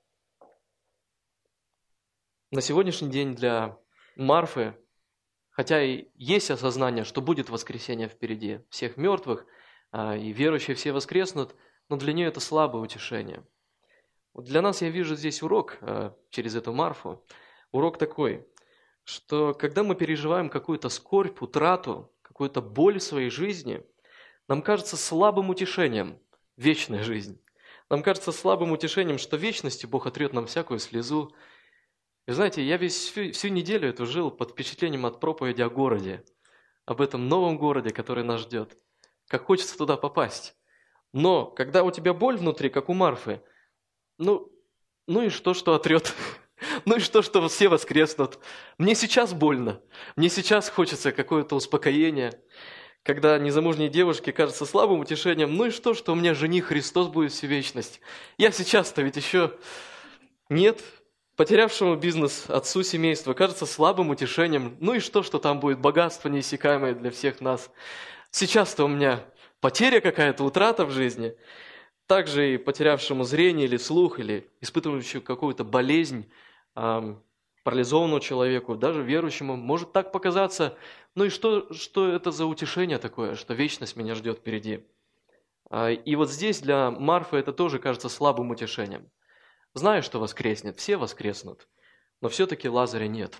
На сегодняшний день для Марфы, хотя и есть осознание, что будет воскресение впереди всех мертвых, и верующие все воскреснут, но для нее это слабое утешение. Вот для нас я вижу здесь урок через эту Марфу. Урок такой, что когда мы переживаем какую-то скорбь, утрату, какую-то боль в своей жизни, нам кажется слабым утешением вечная жизнь. Нам кажется слабым утешением, что в вечности Бог отрет нам всякую слезу. И знаете, я весь, всю, всю неделю эту жил под впечатлением от проповеди о городе, об этом новом городе, который нас ждет. Как хочется туда попасть. Но когда у тебя боль внутри, как у Марфы, ну, ну и что, что отрет? Ну и что, что все воскреснут? Мне сейчас больно. Мне сейчас хочется какое-то успокоение. Когда незамужней девушке кажется слабым утешением: ну и что, что у меня жених Христос будет всю вечность? Я сейчас-то ведь еще... Нет. Потерявшему бизнес отцу семейства кажется слабым утешением: ну и что, что там будет богатство неиссякаемое для всех нас? Сейчас-то у меня потеря какая-то, утрата в жизни. Также и потерявшему зрение или слух, или испытывающему какую-то болезнь, эм, парализованному человеку, даже верующему, может так показаться: ну и что, что это за утешение такое, что вечность меня ждет впереди? А, и вот здесь для Марфы это тоже кажется слабым утешением. Знаю, что воскреснет, все воскреснут, но все-таки Лазаря нет.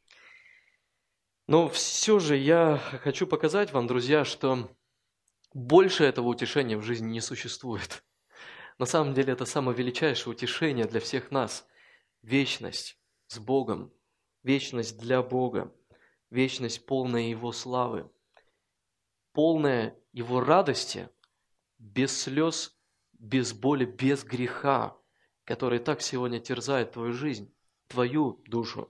Но все же я хочу показать вам, друзья, что больше этого утешения в жизни не существует. На самом деле это самое величайшее утешение для всех нас. Вечность с Богом, вечность для Бога, вечность полная Его славы, полная Его радости, без слез, без боли, без греха, который так сегодня терзает твою жизнь, твою душу.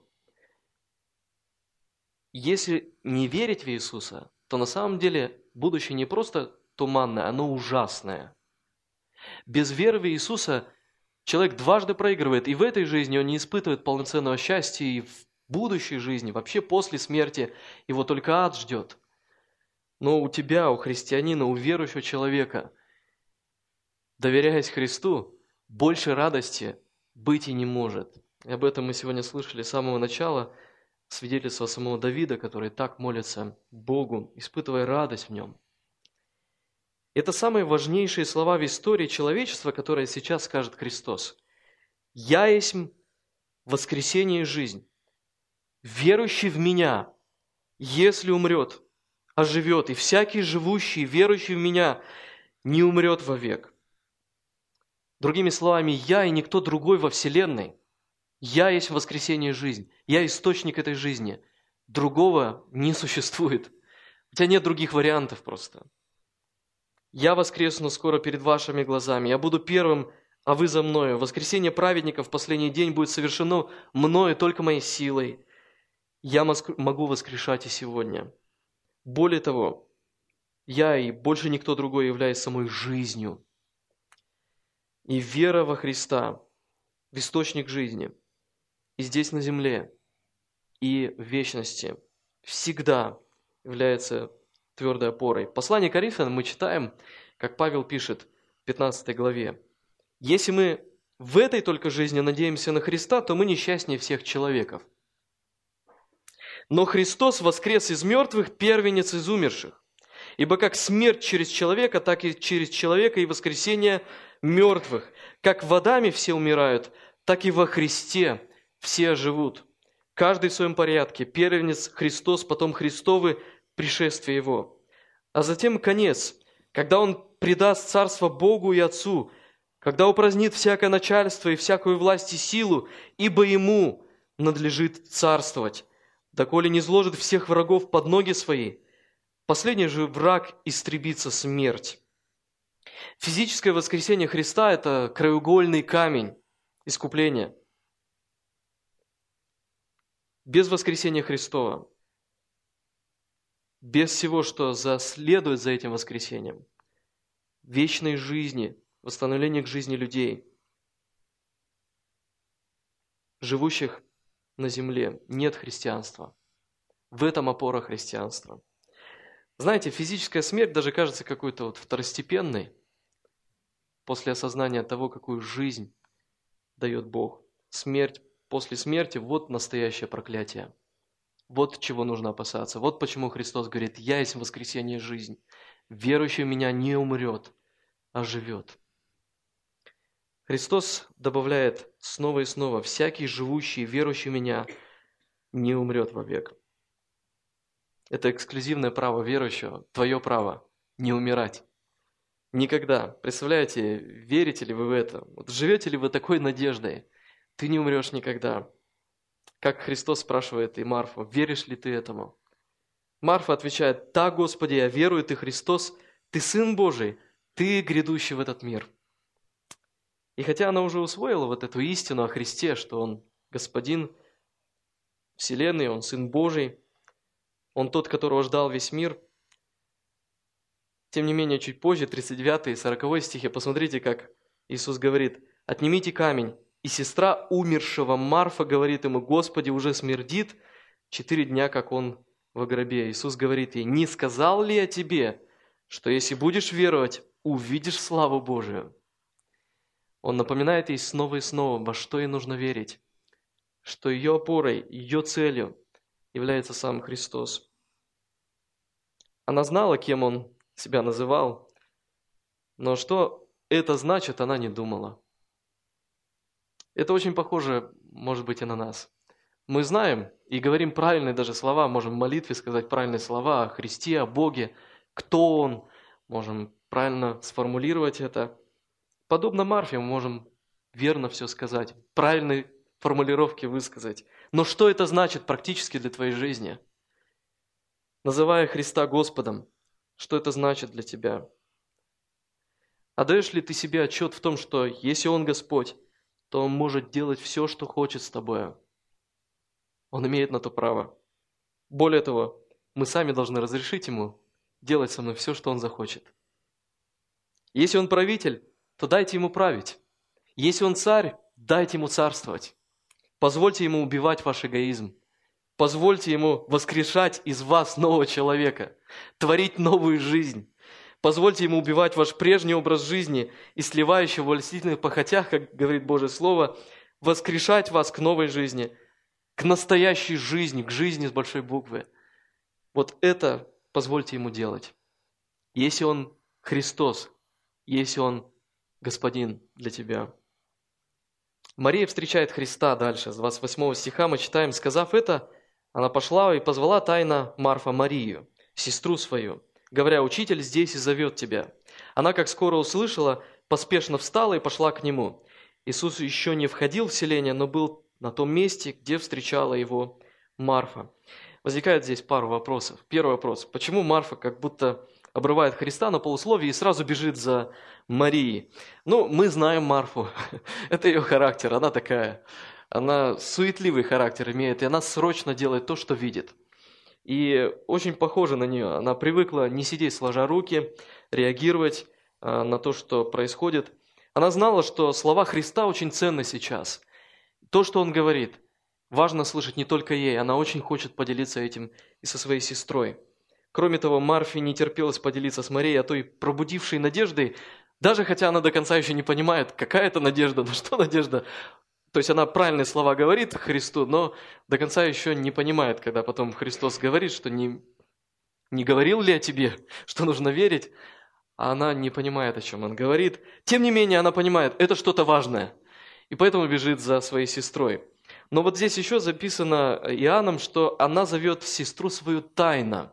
Если не верить в Иисуса, то на самом деле будущее не просто туманное, оно ужасное. Без веры в Иисуса человек дважды проигрывает, и в этой жизни он не испытывает полноценного счастья, и в будущей жизни, вообще после смерти, его только ад ждет. Но у тебя, у христианина, у верующего человека, доверяясь Христу, больше радости быть и не может. И об этом мы сегодня слышали с самого начала, свидетельство самого Давида, который так молится Богу, испытывая радость в нем. Это самые важнейшие слова в истории человечества, которые сейчас скажет Христос. «Я есть воскресение и жизнь. Верующий в Меня, если умрет, оживет, и всякий живущий, верующий в Меня, не умрет вовек». Другими словами, я и никто другой во Вселенной. Я есть воскресение и жизнь. Я источник этой жизни. Другого не существует. У тебя нет других вариантов просто. Я воскресну скоро перед вашими глазами. Я буду первым, а вы за мною. Воскресение праведников в последний день будет совершено мною только моей силой. Я могу воскрешать и сегодня. Более того, я и больше никто другой являюсь самой жизнью. И вера во Христа в источник жизни и здесь на земле, и в вечности всегда является твердой опорой. В послании к Коринфянам мы читаем, как Павел пишет в пятнадцатой главе: «Если мы в этой только жизни надеемся на Христа, то мы несчастнее всех человеков. Но Христос воскрес из мертвых, первенец из умерших. Ибо как смерть через человека, так и через человека и воскресение мертвых. Как водами все умирают, так и во Христе все живут. Каждый в своем порядке. Первенец Христос, потом Христовы, пришествие Его. А затем конец, когда Он предаст царство Богу и Отцу, когда упразднит всякое начальство и всякую власть и силу, ибо Ему надлежит царствовать, доколе не изложит всех врагов под ноги Свои. Последний же враг истребится смерть». Физическое воскресение Христа – это краеугольный камень искупления. Без воскресения Христова, без всего, что следует за этим воскресением, вечной жизни, восстановления к жизни людей, живущих на земле, нет христианства. В этом опора христианства. Знаете, физическая смерть даже кажется какой-то вот второстепенной после осознания того, какую жизнь дает Бог. Смерть после смерти – вот настоящее проклятие. Вот чего нужно опасаться. Вот почему Христос говорит: «Я есть воскресение и жизнь. Верующий в Меня не умрет, а живет». Христос добавляет снова и снова: «Всякий живущий, верующий в Меня, не умрет вовек». Это эксклюзивное право верующего, твое право не умирать. Никогда. Представляете, верите ли вы в это? Вот живете ли вы такой надеждой? Ты не умрешь никогда. Как Христос спрашивает и Марфу: веришь ли ты этому? Марфа отвечает: «Да, Господи, я верую, Ты Христос, Ты Сын Божий, Ты грядущий в этот мир». И хотя она уже усвоила вот эту истину о Христе, что Он Господин Вселенной, Он Сын Божий, Он тот, которого ждал весь мир, тем не менее, чуть позже, тридцать девятый и сороковой стихи, посмотрите, как Иисус говорит: «Отнимите камень». И сестра умершего Марфа говорит Ему: «Господи, уже смердит, четыре дня, как он во гробе». Иисус говорит ей: «Не сказал ли я тебе, что если будешь веровать, увидишь славу Божию?» Он напоминает ей снова и снова, во что ей нужно верить, что ее опорой, ее целью является сам Христос. Она знала, кем Он себя называл, но что это значит, она не думала. Это очень похоже, может быть, и на нас. Мы знаем и говорим правильные даже слова, можем в молитве сказать правильные слова о Христе, о Боге, кто Он, можем правильно сформулировать это. Подобно Марфе мы можем верно все сказать, правильные формулировки высказать. Но что это значит практически для твоей жизни? Называя Христа Господом, что это значит для тебя? Отдаешь ли ты себе отчет в том, что если Он Господь, то Он может делать все, что хочет с тобой? Он имеет на то право. Более того, мы сами должны разрешить Ему делать со мной все, что Он захочет. Если Он правитель, то дайте Ему править. Если Он царь, дайте Ему царствовать. Позвольте Ему убивать ваш эгоизм. Позвольте Ему воскрешать из вас нового человека, творить новую жизнь. Позвольте Ему убивать ваш прежний образ жизни и сливающий в льстительных похотях, как говорит Божье Слово, воскрешать вас к новой жизни, к настоящей жизни, к жизни с большой буквы. Вот это позвольте Ему делать. Если Он Христос, если Он Господин для тебя. Мария встречает Христа дальше. С двадцать восьмого стиха мы читаем: «Сказав это, она пошла и позвала тайно Марфа Марию, сестру свою, говоря: Учитель здесь и зовет тебя». Она, как скоро услышала, поспешно встала и пошла к Нему. Иисус еще не входил в селение, но был на том месте, где встречала Его Марфа. Возникает здесь пару вопросов. Первый вопрос. Почему Марфа как будто обрывает Христа на полусловие и сразу бежит за Марией? Ну, мы знаем Марфу. Это ее характер. Она такая. Она суетливый характер имеет, и она срочно делает то, что видит. И очень похоже на нее. Она привыкла не сидеть сложа руки, реагировать а, на то, что происходит. Она знала, что слова Христа очень ценны сейчас. То, что Он говорит, важно слышать не только ей. Она очень хочет поделиться этим и со своей сестрой. Кроме того, Марфе не терпелось поделиться с Марией о той пробудившей надеждой, даже хотя она до конца еще не понимает, какая это надежда, на что надежда. То есть она правильные слова говорит Христу, но до конца еще не понимает, когда потом Христос говорит, что не, не говорил ли я тебе, что нужно верить, а она не понимает, о чем он говорит. Тем не менее, она понимает, это что-то важное, и поэтому бежит за своей сестрой. Но вот здесь еще записано Иоанном, что она зовет сестру свою тайно.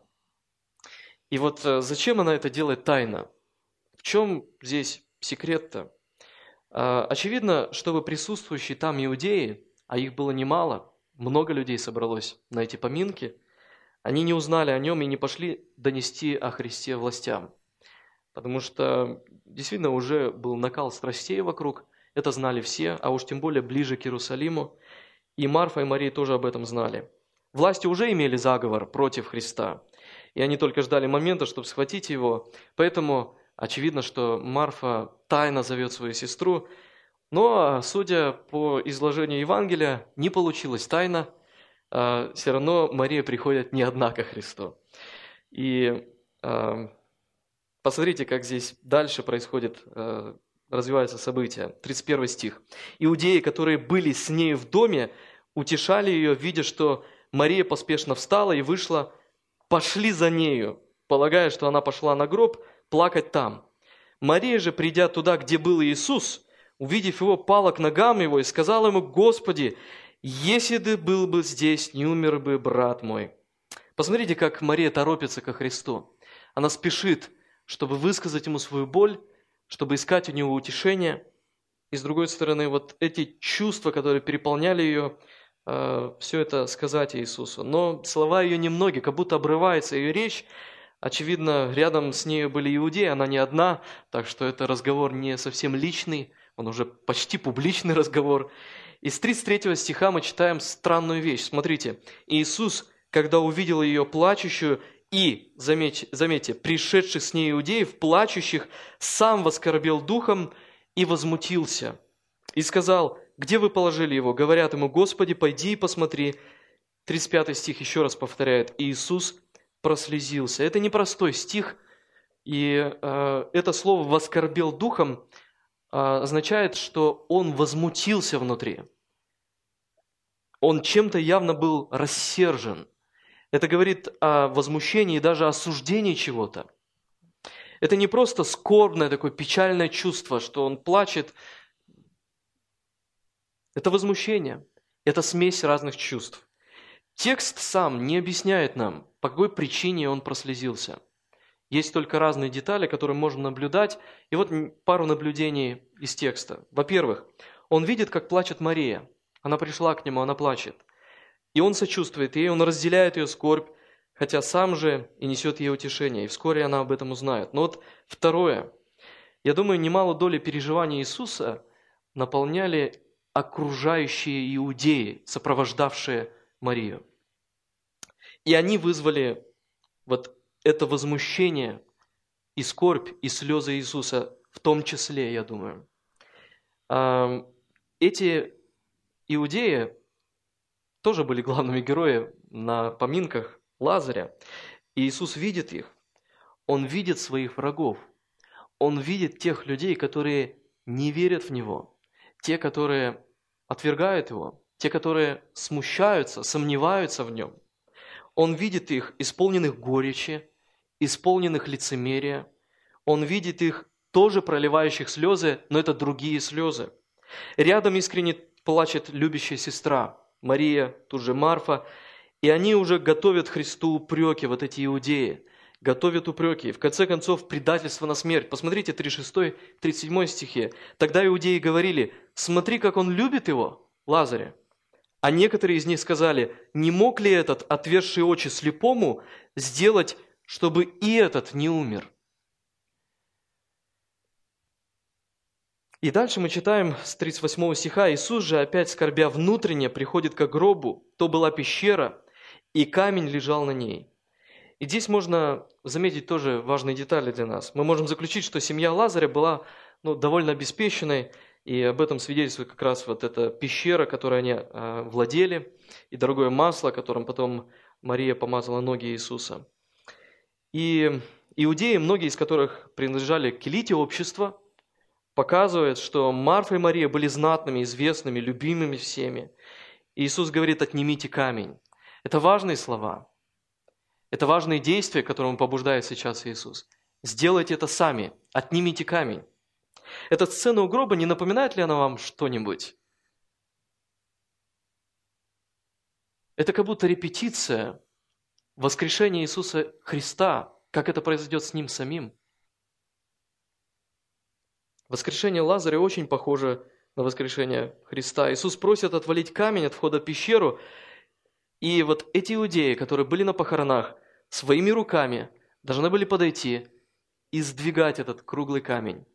И вот зачем она это делает тайно? В чем здесь секрет-то? Очевидно, чтобы присутствующие там иудеи, а их было немало, много людей собралось на эти поминки, они не узнали о нем и не пошли донести о Христе властям. Потому что действительно уже был накал страстей вокруг, это знали все, а уж тем более ближе к Иерусалиму. И Марфа и Мария тоже об этом знали. Власти уже имели заговор против Христа, и они только ждали момента, чтобы схватить его, поэтому очевидно, что Марфа тайно зовет свою сестру, но, судя по изложению Евангелия, не получилось тайно, все равно Мария приходит не одна ко Христу. И посмотрите, как здесь дальше происходит, развиваются события. тридцать первый стих. «Иудеи, которые были с нею в доме, утешали ее, видя, что Мария поспешно встала и вышла, пошли за нею, полагая, что она пошла на гроб, плакать там. Мария же, придя туда, где был Иисус, увидев его, пала к ногам его и сказала ему: «Господи, если ты был бы здесь, не умер бы брат мой». Посмотрите, как Мария торопится ко Христу. Она спешит, чтобы высказать ему свою боль, чтобы искать у него утешение. И с другой стороны, вот эти чувства, которые переполняли ее, все это сказать Иисусу. Но слова ее немногие, как будто обрывается ее речь. Очевидно, рядом с нею были иудеи, она не одна, так что это разговор не совсем личный, он уже почти публичный разговор. Из тридцать третьего стиха мы читаем странную вещь. Смотрите, Иисус, когда увидел ее плачущую и, заметьте, заметьте, пришедших с ней иудеев, плачущих, сам воскорбел духом и возмутился. И сказал: «Где вы положили его?» Говорят ему: «Господи, пойди и посмотри». тридцать пятый стих еще раз повторяет: «Иисус прослезился». Это непростой стих, и э, это слово «воскорбел духом» э, означает, что он возмутился внутри. Он чем-то явно был рассержен. Это говорит о возмущении и даже осуждении чего-то. Это не просто скорбное, такое печальное чувство, что он плачет. Это возмущение, это смесь разных чувств. Текст сам не объясняет нам, по какой причине он прослезился. Есть только разные детали, которые можно наблюдать. И вот пару наблюдений из текста. Во-первых, он видит, как плачет Мария. Она пришла к нему, она плачет. И он сочувствует ей, он разделяет ее скорбь, хотя сам же и несет ей утешение. И вскоре она об этом узнает. Но вот второе. Я думаю, немало доли переживаний Иисуса наполняли окружающие иудеи, сопровождавшие Марию. И они вызвали вот это возмущение и скорбь, и слезы Иисуса в том числе, я думаю. Эти иудеи тоже были главными героями на поминках Лазаря. И Иисус видит их. Он видит своих врагов. Он видит тех людей, которые не верят в Него. Те, которые отвергают Его. Те, которые смущаются, сомневаются в Нем. Он видит их, исполненных горечи, исполненных лицемерия. Он видит их, тоже проливающих слезы, но это другие слезы. Рядом искренне плачет любящая сестра, Мария, тут же Марфа, и они уже готовят Христу упреки, вот эти иудеи, готовят упреки. И в конце концов, предательство на смерть. Посмотрите, тридцать шестой тридцать седьмой стихе. «Тогда иудеи говорили: смотри, как он любит его, Лазаря. А некоторые из них сказали: не мог ли этот, отверзший очи слепому, сделать, чтобы и этот не умер? И дальше мы читаем с тридцать восьмого стиха: «Иисус же, опять скорбя внутренне, приходит к гробу, то была пещера, и камень лежал на ней». И здесь можно заметить тоже важные детали для нас. Мы можем заключить, что семья Лазаря была ну, довольно обеспеченной, и об этом свидетельствует как раз вот эта пещера, которой они э, владели, и дорогое масло, которым потом Мария помазала ноги Иисуса. И иудеи, многие из которых принадлежали к элите общества, показывают, что Марфа и Мария были знатными, известными, любимыми всеми. И Иисус говорит: «Отнимите камень». Это важные слова. Это важные действия, к которым побуждает сейчас Иисус. Сделайте это сами, отнимите камень. Эта сцена у гроба, не напоминает ли она вам что-нибудь? Это как будто репетиция воскрешения Иисуса Христа, как это произойдет с Ним самим. Воскрешение Лазаря очень похоже на воскрешение Христа. Иисус просит отвалить камень от входа в пещеру, и вот эти иудеи, которые были на похоронах, своими руками должны были подойти и сдвигать этот круглый камень.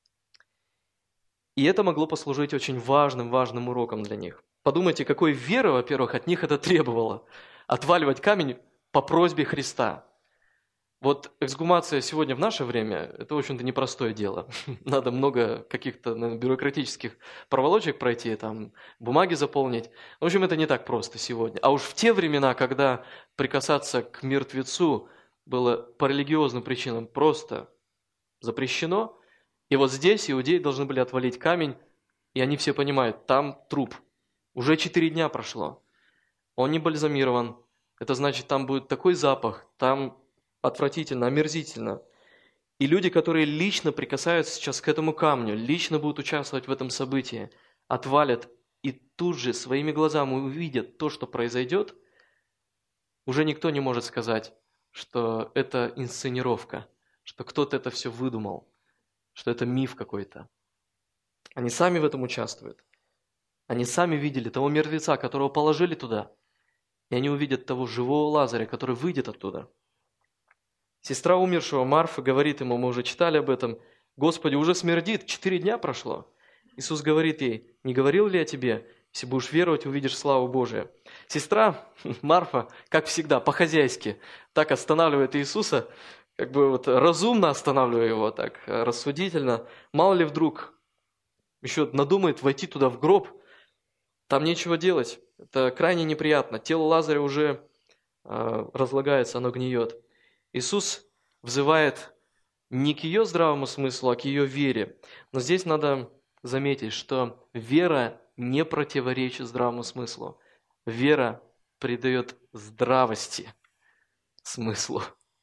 И это могло послужить очень важным, важным уроком для них. Подумайте, какой веры, во-первых, от них это требовало. Отваливать камень по просьбе Христа. Вот эксгумация сегодня в наше время – это, в общем-то, непростое дело. Надо много каких-то наверное, бюрократических проволочек пройти, там, бумаги заполнить. В общем, это не так просто сегодня. А уж в те времена, когда прикасаться к мертвецу было по религиозным причинам просто запрещено, и вот здесь иудеи должны были отвалить камень, и они все понимают, там труп. Уже четыре дня прошло. Он не бальзамирован. Это значит, там будет такой запах, там отвратительно, омерзительно. И люди, которые лично прикасаются сейчас к этому камню, лично будут участвовать в этом событии, отвалят и тут же своими глазами увидят то, что произойдет, уже никто не может сказать, что это инсценировка, что кто-то это все выдумал, что это миф какой-то. Они сами в этом участвуют. Они сами видели того мертвеца, которого положили туда, и они увидят того живого Лазаря, который выйдет оттуда. Сестра умершего Марфа говорит ему, мы уже читали об этом: «Господи, уже смердит, четыре дня прошло». Иисус говорит ей: «Не говорил ли я тебе, если будешь веровать, увидишь славу Божию». Сестра Марфа, как всегда, по-хозяйски так останавливает Иисуса, как бы вот разумно останавливая его, так рассудительно. Мало ли вдруг еще надумает войти туда в гроб, там нечего делать. Это крайне неприятно. Тело Лазаря уже э, разлагается, оно гниет. Иисус взывает не к ее здравому смыслу, а к ее вере. Но здесь надо заметить, что вера не противоречит здравому смыслу. Вера придает здравости смыслу.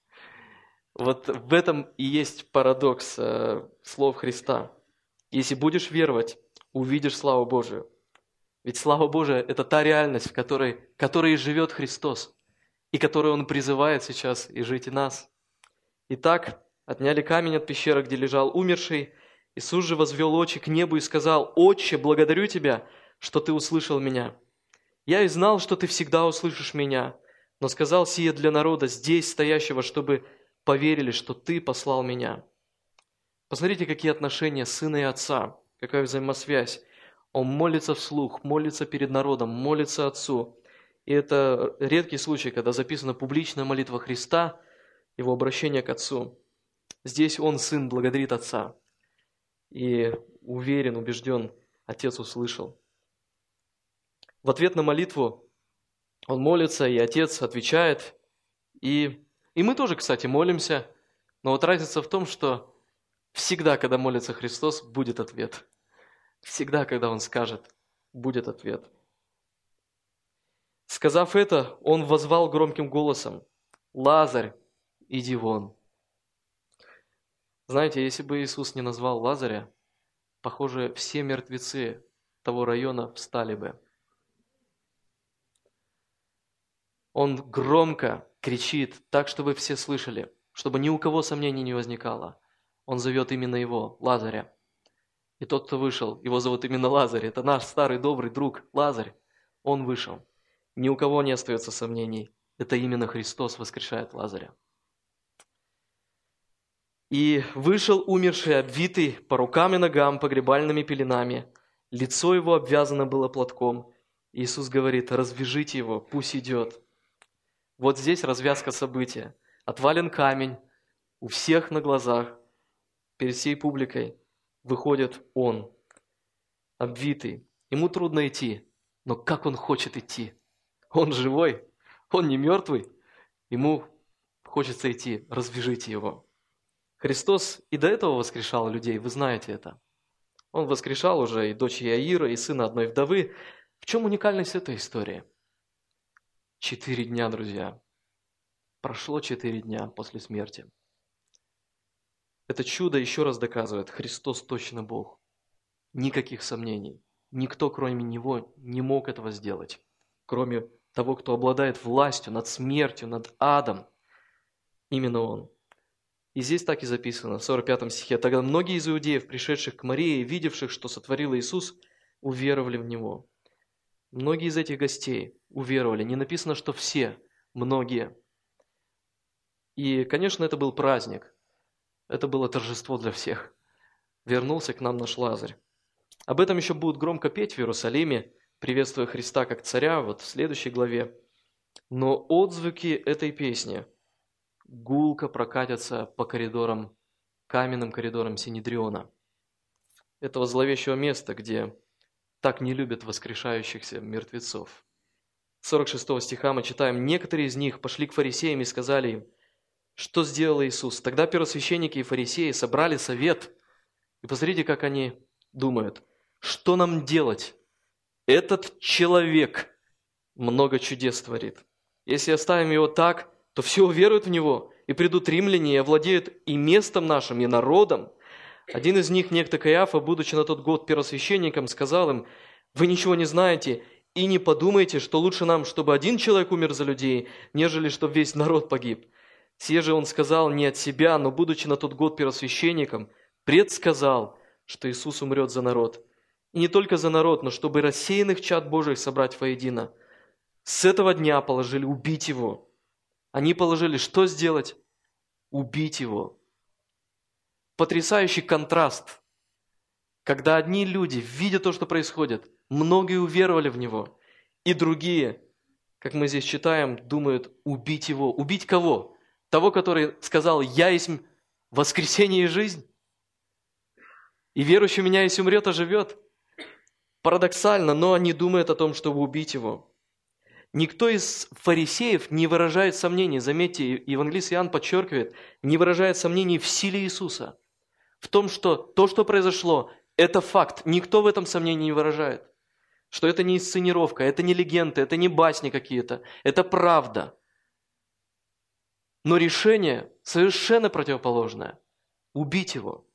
Вот в этом и есть парадокс э, слов Христа. Если будешь веровать, увидишь славу Божию. Ведь слава Божия – это та реальность, в которой, которой живет Христос, и которую Он призывает сейчас и жить и нас. Итак, отняли камень от пещеры, где лежал умерший. Иисус же возвел очи к небу и сказал: «Отче, благодарю Тебя, что Ты услышал меня. Я и знал, что Ты всегда услышишь меня, но сказал сие для народа, здесь стоящего, чтобы поверили, что Ты послал меня». Посмотрите, какие отношения сына и отца, какая взаимосвязь. Он молится вслух, молится перед народом, молится Отцу. И это редкий случай, когда записана публичная молитва Христа, его обращение к Отцу. Здесь он, сын, благодарит Отца. И уверен, убежден, Отец услышал. В ответ на молитву он молится, и Отец отвечает. И, и мы тоже, кстати, молимся. Но вот разница в том, что всегда, когда молится Христос, будет ответ. Всегда, когда Он скажет, будет ответ. Сказав это, Он воззвал громким голосом: «Лазарь, иди вон». Знаете, если бы Иисус не назвал Лазаря, похоже, все мертвецы того района встали бы. Он громко кричит, так, чтобы все слышали, чтобы ни у кого сомнений не возникало. Он зовет именно его, Лазаря. И тот, кто вышел, его зовут именно Лазарь. Это наш старый добрый друг Лазарь. Он вышел. Ни у кого не остается сомнений. Это именно Христос воскрешает Лазаря. И вышел умерший, обвитый по рукам и ногам погребальными пеленами. Лицо его обвязано было платком. Иисус говорит: развяжите его, пусть идет. Вот здесь развязка события. Отвален камень, у всех на глазах, перед всей публикой выходит он, обвитый. Ему трудно идти, но как он хочет идти? Он живой, он не мертвый. Ему хочется идти, развяжите его. Христос и до этого воскрешал людей, вы знаете это. Он воскрешал уже и дочь Иаира, и сына одной вдовы. В чем уникальность этой истории? Четыре дня, друзья. Прошло четыре дня после смерти. Это чудо еще раз доказывает, Христос точно Бог. Никаких сомнений. Никто, кроме Него, не мог этого сделать. Кроме того, кто обладает властью над смертью, над адом. Именно Он. И здесь так и записано, в сорок пятом стихе. «Тогда многие из иудеев, пришедших к Марии, видевших, что сотворил Иисус, уверовали в Него». Многие из этих гостей уверовали. Не написано, что все, многие. И, конечно, это был праздник. Это было торжество для всех. Вернулся к нам наш Лазарь. Об этом еще будут громко петь в Иерусалиме, приветствуя Христа как царя, вот в следующей главе. Но отзвуки этой песни гулко прокатятся по коридорам, каменным коридорам Синедриона. Этого зловещего места, где так не любят воскрешающихся мертвецов. С сорок шестого стиха мы читаем: «Некоторые из них пошли к фарисеям и сказали им, что сделал Иисус. Тогда первосвященники и фарисеи собрали совет». И посмотрите, как они думают: что нам делать? Этот человек много чудес творит. Если оставим его так, то все уверуют в него, и придут римляне и овладеют и местом нашим, и народом. Один из них, некто Каиафа, будучи на тот год первосвященником, сказал им: «Вы ничего не знаете, и не подумайте, что лучше нам, чтобы один человек умер за людей, нежели чтобы весь народ погиб». Сие же он сказал не от себя, но, будучи на тот год первосвященником, предсказал, что Иисус умрет за народ. И не только за народ, но чтобы рассеянных чад Божьих собрать воедино. С этого дня положили убить его. Они положили что сделать? Убить его. Потрясающий контраст. Когда одни люди, видя то, что происходит, многие уверовали в него, и другие, как мы здесь читаем, думают убить его. Убить кого? Того, который сказал: «Я есть воскресение и жизнь». И верующий в меня, если умрет, оживет. Парадоксально, но они думают о том, чтобы убить его. Никто из фарисеев не выражает сомнений. Заметьте, евангелист Иоанн подчеркивает, не выражает сомнений в силе Иисуса. В том, что то, что произошло, это факт. Никто в этом сомнений не выражает. Что это не инсценировка, это не легенды, это не басни какие-то. Это правда. Но решение совершенно противоположное. Убить его.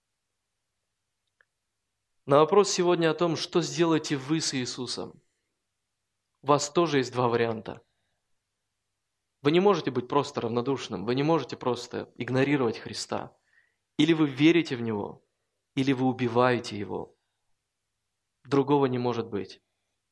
На вопрос сегодня о том, что сделаете вы с Иисусом, у вас тоже есть два варианта. Вы не можете быть просто равнодушным, вы не можете просто игнорировать Христа. Или вы верите в Него, или вы убиваете Его. Другого не может быть.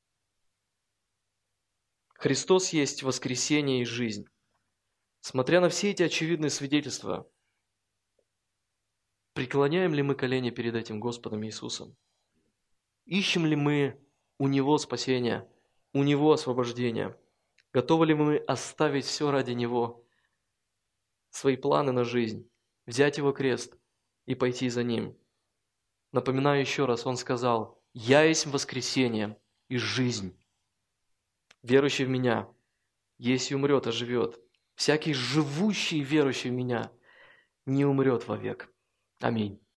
Христос есть воскресение и жизнь. Смотря на все эти очевидные свидетельства, преклоняем ли мы колени перед этим Господом Иисусом? Ищем ли мы у Него спасения, у Него освобождения? Готовы ли мы оставить все ради Него, свои планы на жизнь, взять Его крест и пойти за Ним? Напоминаю еще раз, Он сказал: «Я есть воскресение и жизнь. Верующий в Меня, если умрет, оживет. Всякий живущий, верующий в Меня, не умрет вовек». Аминь.